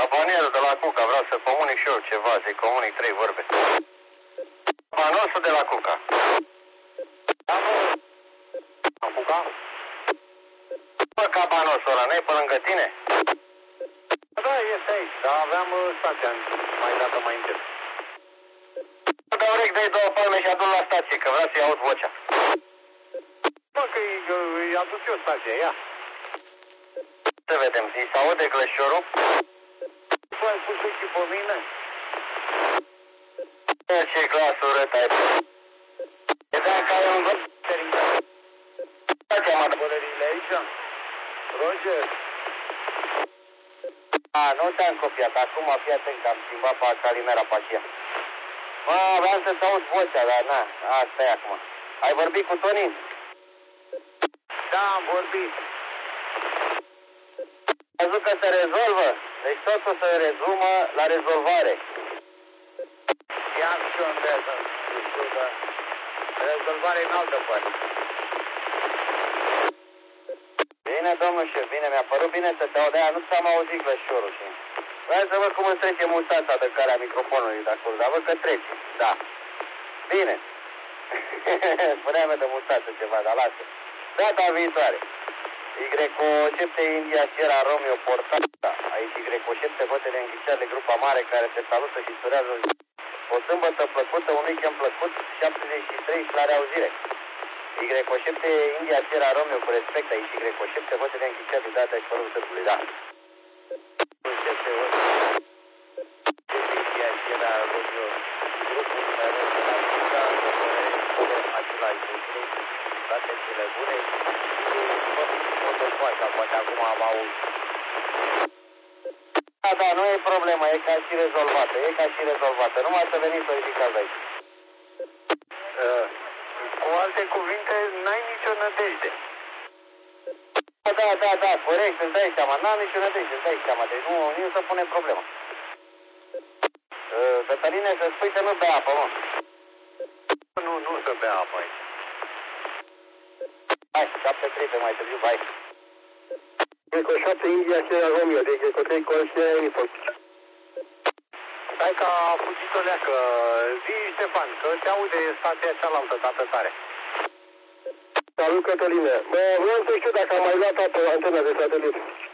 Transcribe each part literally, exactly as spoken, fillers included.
Cabanierul de la Cuca, vreau să comunic și eu ceva, să comunic trei vorbe. Panosul de la Cuca. La Cuca? Bă, cabanosul ăla, n-ai pe lângă tine? Da, este aici, dar aveam stația mai dată mai încet. Bă, urechi, dai două palme și adu-l la stație, că vreau să-i aud vocea. Bă, că îi aduc eu stația, ia. Să vedem, îi se aude clășorul? Tu ai pus ochii pe mine? Ce clasă urât ai pus? E dacă ai un văd, terminat. Stația, mă, Bolările aici? Roger? A, nu te-am copiat, acum fii atent că am schimbat pe calimera pe aceea. Mă, vreau să-ți aud vocea, dar na, asta e acum. Ai vorbit cu Toni? Da, am vorbit. Ai văzut că se rezolvă? Deci totul se rezumă la rezolvare. Ia și unde să discută. Rezolvare în altă parte. Bine, domnul șef, bine, mi-a părut bine să te aud, aia nu ți-am auzit clășorul și... Vreau să văd cum îți trece mustața de care a microfonului de acolo, dar văd că trece, da. Bine. Spuneam de mustață ceva, dar lasă. Data viitoare. Y-șapte India Sierra Romeo Portata. Aici Y-șapte vote de înghiceare grupa mare care te salută și surează o sâmbătă plăcută, un weekend plăcut, șaptezeci și trei clare auzire. Y-șapte India Sierra Romeo cu respect aici Y-șapte vote de înghiceare de data și părul sârbului, da. India Sierra Romeo grupul numeros de la Cuca, de același lucru, toate cele bune și fotopoasa, poate acum am auzit. Da, da, nu e problemă, e ca și rezolvată, e ca și rezolvată, numai să veniți să ridicați aici. Uh, cu alte cuvinte, n-ai nicio nădejde. Da, da, da, da, corect, îți dai seama, n-am nicio nădejde, îți dai seama, deci nu, nu să pune problema. Uh, Cătăline, să spui să nu bea apă, mă. Nu, nu să bea apă aici. Hai, șapte trei pe mai târziu, hai. Y-șapte India Sierra Romeo, deci Y trei Sierra Uniform. Stai că a fugit o leacă. Zi, Ștefan, că te aude stația cealaltă dată tare. Salut, Cătăline. Bă, vreau să știu dacă am mai luat apă la antena de satelit.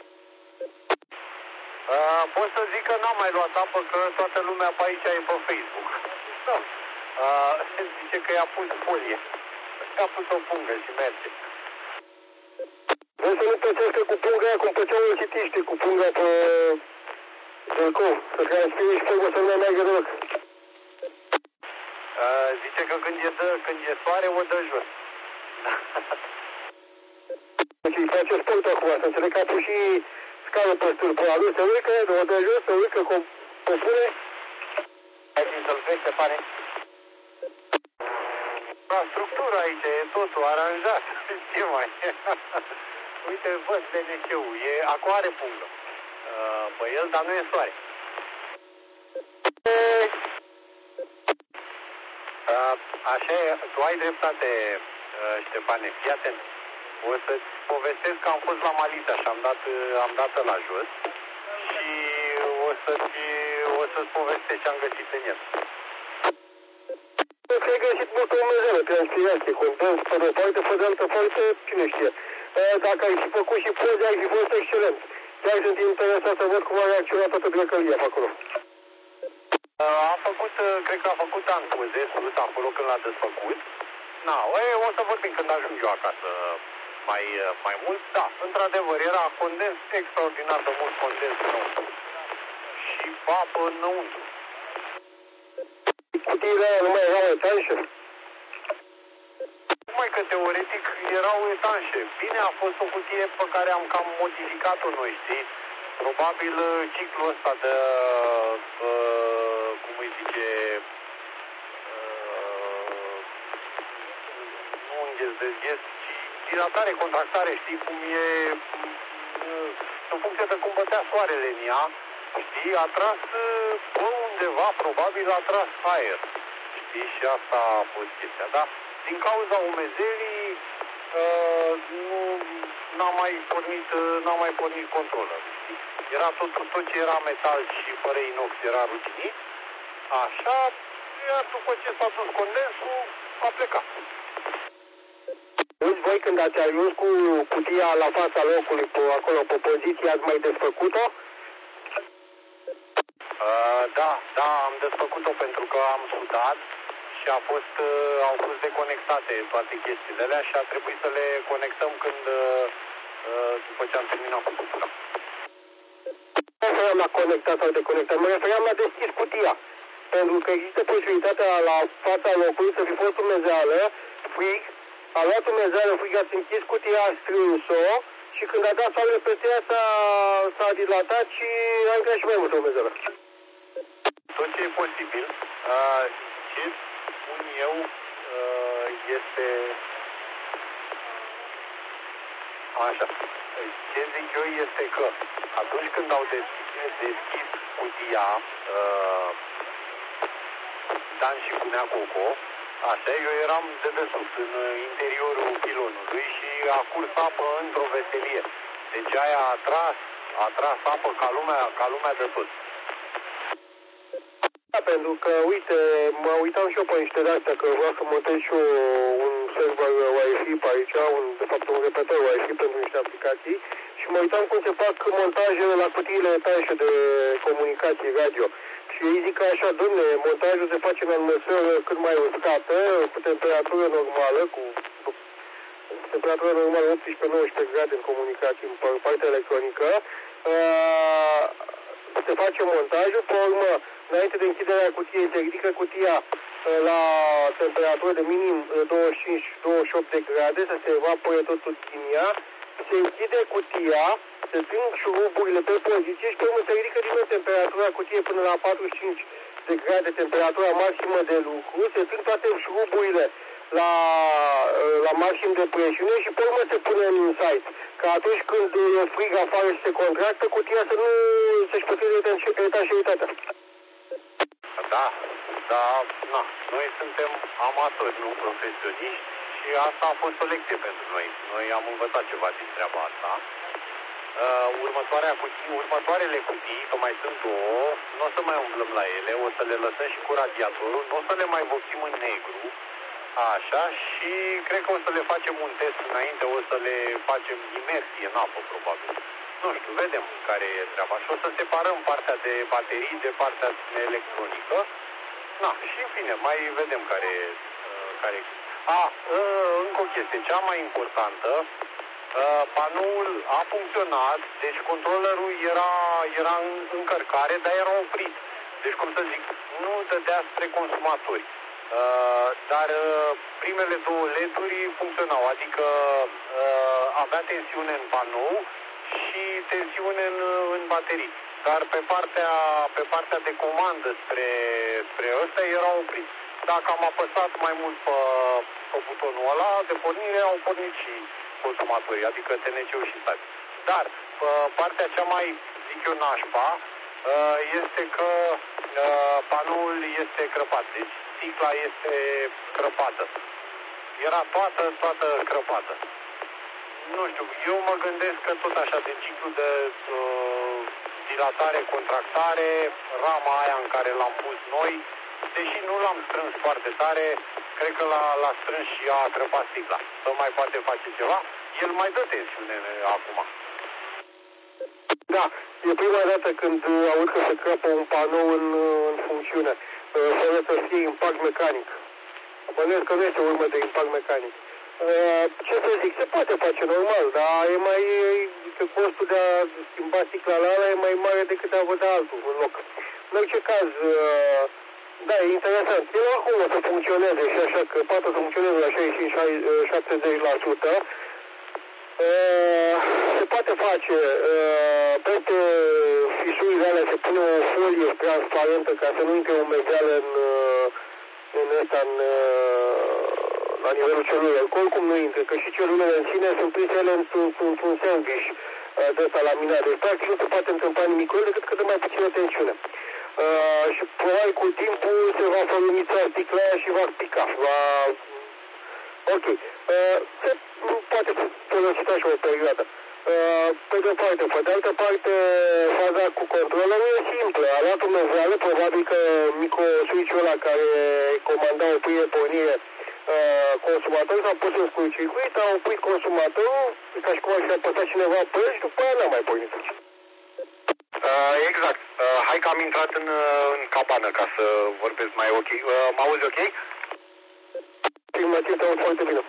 Uh, pot să zic că n-am mai luat apă, că toată lumea pe aici e pe Facebook. Da. Uh, zice că i-a pus folie. I-a pus o pungă și merge. Vreau să nu pățească cu punga aia, cum păceau citiștii cu punga pe Zălcov. Să transfie și pungă să nu mai meargă deloc. Uh, zice că când e, dă, când e soare, o dă jos. Deci îi face sport acum, să înțeleg că a pus și scară pe stâlpul ăla. Se urcă, o dă jos, se urcă, o pune. Hai să-i sălpești, Stefane. Da, structura aici e totul aranjat. Ce mai e? Uite, văd D N C-ul. E, acum are pungă. Uh, pe el, dar nu e soare. Uh, așa e, tu ai dreptate, uh, Ștefane, fii atent. O să-ți povestesc că am fost la Malita și am dat, am dat la jos și o să-ți, o să-ți povestesc ce am găsit în el. Cred că ai găsit multă umezeală, transpirație, condens, pe de-o parte, pe de altă parte, cine știe. Dacă ai fi făcut și poze, ai fi fost excelent. Chiar sunt interesat să văd cum a reacționat toată blecălia pe acolo. A făcut, cred că a făcut ancuze, sus acolo când l-a desfăcut. Na, e, o să vorbim când ajung eu acasă mai, mai mult. Da, într-adevăr, era condens extraordinar de mult condens înăuntru. Și apă înăuntru. Cutiile aia nu mai erau etanșe? Numai că teoretic erau etanșe. Bine, a fost o cutie pe care am cam modificat-o noi, știi? Probabil ciclul ăsta de, uh, cum îi zice, uh, nu îngheț de zgheț, ci dilatare, contractare, știi cum e, uh, în funcție de cum bătea soarele în ea, știi, a tras pe undeva, probabil a tras aer, știi, și asta a fost chestia, da? Din cauza umezelii, uh, nu n-a mai pornit, n-a mai pornit controlul. Era tot, tot ce era metal și fără inox era ruginit. Așa, iar după ce s-a dus condensul, a plecat. Deci voi când ați ajuns cu cutia la fața locului, pe, acolo pe poziție, ați mai desfăcut-o? Uh, da, da, am desfăcut-o pentru că am sudat și a fost, uh, au fost deconectate toate chestiile alea și a trebuit să le conectăm când, uh, după ce am terminat cu cupula. Nu mă refeream la conectat sau deconectat, mă refeream la deschis cutia. Pentru că există posibilitatea la fața locului să fi fost umezeală, frig, a luat umezeală, frig, ați închis cutia, a strâns-o și când a dat soarele peste ea s-a dilatat și a intrat și mai multă umezeală. Tot ce e posibil, uh, ce spun eu uh, este... Așa, ce zic eu este că atunci când au deschis, deschis cutia, uh, Dan și punea Coco, așa, eu eram de desubt în interiorul pilonului și a curs apă într-o veselie. Deci aia a tras, a tras apă ca lumea, ca lumea de tot. Da, pentru că, uite, mă uitam și eu pe niște de-astea, că vreau să montez și eu un server Wi-Fi pe aici, un, de fapt un repetor Wi-Fi pentru niște aplicații și mă uitam cum se fac montajele la cutiile etașe de comunicații radio. Și ei zic că așa, domne, montajul se face în atmosferă cât mai uscată, cu temperatură normală, cu temperatură normală optsprezece nouăsprezece grade în comunicații, în partea electronică. Uh, se face montajul, pe urmă, înainte de închiderea cutiei, se ridică cutia uh, la temperatură de minim douăzeci și cinci douăzeci și opt de grade, să se evapore totul din ea, se închide cutia, se strâng șuruburile pe poziție și pe urmă se ridică din nou temperatura cutiei până la patruzeci și cinci de grade, temperatura maximă de lucru, se strâng toate șuruburile la, la maxim de presiune și pe urmă se pune în insight. Că atunci când e frig afară și se contractă, cutia să nu să-și pătrundă etașeritatea. Da, da, na, noi suntem amatori, nu profesioniști și asta a fost o lecție pentru noi. Noi am învățat ceva din treaba asta. Uh, următoarea cutii, următoarele cutii, că mai sunt două, nu o să mai umblăm la ele, o să le lăsăm și cu radiatorul, nu o să le mai vopsim în negru, așa, și cred că o să le facem un test înainte, o să le facem imersie în apă, probabil. Nu știu, vedem care e treaba și o să separăm partea de baterii de partea electronică. Na, și în fine, mai vedem care e. Uh, care... A, uh, încă o chestie, cea mai importantă, uh, panoul a funcționat, deci controlerul era, era în încărcare, dar era oprit. Deci, cum să zic, nu dădea spre consumatori. Uh, dar uh, primele două L E D-uri funcționau, adică uh, avea tensiune în panou și tensiune în, în baterii. Dar pe partea, pe partea de comandă spre, spre ăsta era oprit. Dacă am apăsat mai mult pe, pe butonul ăla de pornire, au pornit și consumatorii, adică T N C-ul și stat. Dar pe partea cea mai, zic eu, nașpa, este că panoul este crăpat, deci sticla este crăpată. Era toată, toată crăpată. Nu știu, eu mă gândesc că tot așa, din ciclu de uh, dilatare, contractare, rama aia în care l-am pus noi, deși nu l-am strâns foarte tare, cred că l-a strâns și a crăpat sticla. Să mai poate face ceva, el mai dă tensiune acum. Da, e prima dată când aud că se crăpă un panou în, în funcțiune, fără să fie impact mecanic. Bănuiesc că nu este urmă de impact mecanic. Ce să zic, se poate face normal, dar e mai, că costul de a schimba sticla la ala e mai mare decât a văd altul în loc. În orice caz, da, e interesant. El oricum o să funcționeze și așa, că poate să funcționeze la șaizeci și cinci șaptezeci la sută. Se poate face, peste fisurile alea se pune o folie transparentă ca să nu intre umezeală în, în ăsta, în, la nivelul celulelor. Oricum nu intră, că și celulele în sine sunt prinse ele într-un sandwich de ăsta laminat. Deci practic nu se poate întâmpla nimic cu el decât că dă mai puțină tensiune. Uh, și probabil cu timpul se va fărâmița sticla și va pica. Va... Ok. Uh, se poate folosi așa o perioadă. Pe de o parte. Pe de altă parte, faza cu controlul nu e simplă. A luat o mezeală, probabil că micro-switch-ul ăla care comanda oprire pornire consumatorul s-a pus în scurt circuit, a oprit consumatorul, ca și cum ar fi apăsat cineva pe el și după aia n-a mai pornit. Uh, exact. Uh, hai că am intrat în, în cabană ca să vorbesc mai ok. Uh, mă auzi ok? Prima te aud foarte bine.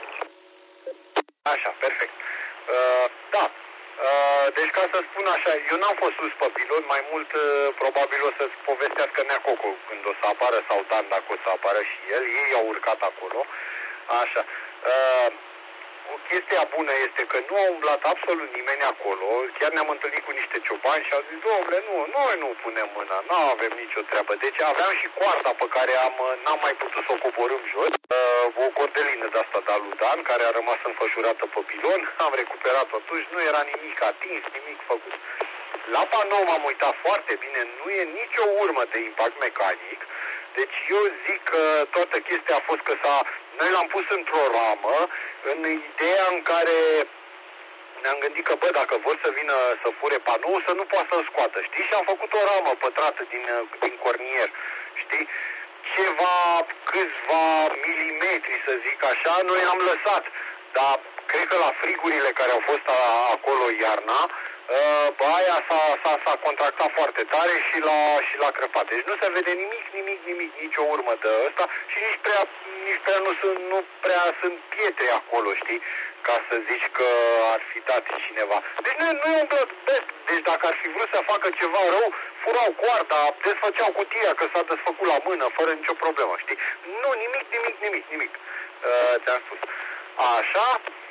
Așa, perfect. Uh, da. Uh, deci ca să spun așa, eu n-am fost sus pe pilon, mai mult uh, probabil o să-ți povestească Nea Coco când o să apară, sau Dan dacă o să apară și el. Ei au urcat acolo. Așa. Uh, Chestia bună este că nu a umblat absolut nimeni acolo, chiar ne-am întâlnit cu niște ciobani și au zis, domnule, nu, noi nu punem mâna, nu avem nicio treabă. Deci aveam și coarda pe care am, n-am mai putut să o coborâm jos, uh, o cordelină de asta de aludan, care a rămas înfășurată pe pilon, am recuperat-o atunci, nu era nimic atins, nimic făcut. La panou m-am uitat foarte bine, nu e nicio urmă de impact mecanic, deci eu zic că toată chestia a fost că s-a... Noi l-am pus într-o ramă, în ideea în care ne-am gândit că, bă, dacă vor să vină să fure panou, să nu poată să-l scoată, știi? Și am făcut o ramă pătrată din, din cornier, știi? Ceva, câțiva milimetri, să zic așa, noi am lăsat, dar cred că la frigurile care au fost a, acolo iarna, bă, aia s-a contractat foarte tare și l-a, și l-a crăpat. Deci nu se vede nimic, nimic, nimic, nicio urmă de ăsta și nici prea, nici prea nu, sunt, nu prea sunt pietre acolo, știi? Ca să zici că ar fi dat cineva. Deci nu, nu e un bloodbath. Deci dacă ar fi vrut să facă ceva rău, furau coarda, desfăceau cutia, că s-a desfăcut la mână, fără nicio problemă, știi? Nu, nimic, nimic, nimic, nimic. Uh, ți-am spus. Așa.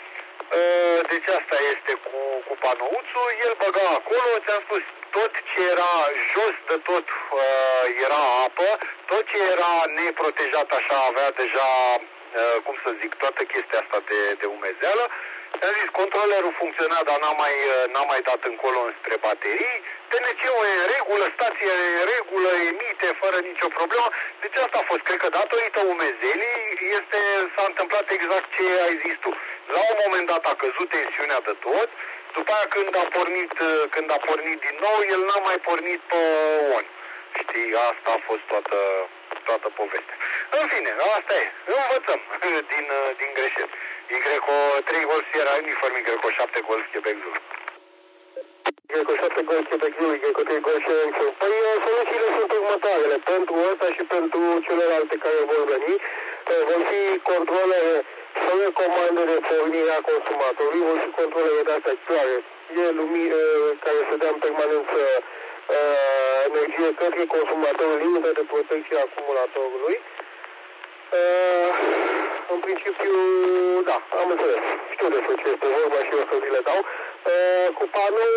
Uh, deci asta este cu, cu panouțul. El băga acolo, ți-am spus, tot ce era jos de tot uh, era apă, tot ce era neprotejat așa avea deja, uh, cum să zic, toată chestia asta de, de umezeală. Am zis, controlerul funcționa, dar n-a mai, n-a mai dat încolo înspre baterii. T N C-ul e în regulă, stația e în regulă, emite fără nicio problemă. Deci asta a fost, cred că datorită umezelii este, s-a întâmplat exact ce ai zis tu. La un moment dat a căzut tensiunea de tot, după aia când a pornit, când a pornit din nou, el n-a mai pornit pe on. Știi, asta a fost toată, toată povestea. În fine, asta e. Învățăm din, din greșeli. Y trei Golf Sierra Uniform, Y șapte Golf Quebec Zulu. Y șapte Golf Quebec Zulu, Y trei Golf Sierra Uniform. Păi soluțiile sunt următoarele. Pentru ăsta și pentru celelalte care vor veni, vor fi controle fără comandă de pornire a consumatorului, vor fi controle de astea clare. E lumină care să dea în permanență uh, energie către consumatorul, limită de protecție a acumulatorului. Uh, în principiu, da, am înțeles. Știu despre ce este vorba și eu să vi le dau. Uh, cu panou,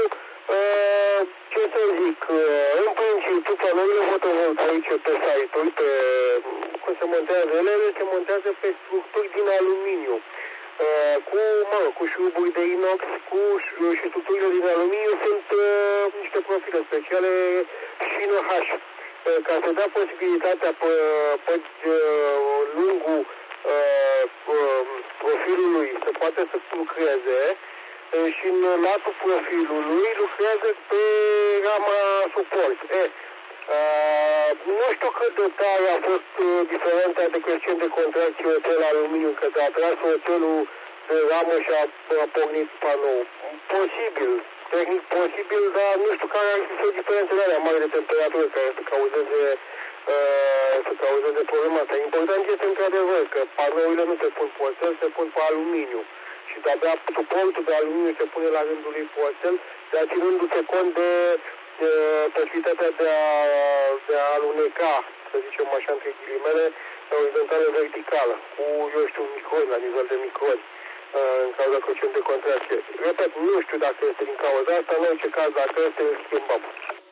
uh, ce să zic, uh, în principiu, panourile fotovoltaice pe site-uri, pe cum se montează ele, ele se montează pe structuri din aluminiu. Uh, cu, mă, cu șuruburi de inox, cu și structurile din aluminiu sunt uh, niște profile speciale Shino H. Ca să dea posibilitatea pe, pe lungul uh, profilului să poate să lucreze și în latul profilului lucrează pe rama suport. E, uh, nu știu cât de tare a fost uh, diferența de coeficient de contracție oțel-aluminiu, că a tras oțelul de ramă și a, a pornit panou. Posibil. Tehnic posibil, dar nu știu care ar fi diferențele alea mari de temperatură care să cauzeze, uh, să cauzeze problema asta. Important este într-adevăr că panourile nu se pun pe oțel, se pun pe aluminiu. Și de-abia suportul de aluminiu se pune la rândul lui pe oțel, dar ținându-se cont de, de posibilitatea de a, de a aluneca, să zicem așa între ghilimele, orizontală verticală, cu, eu știu, microni, la nivel de microni. În cauza coeficient de contracție. Repet, nu știu dacă este din cauza asta, în orice caz, dacă este, îl schimbăm.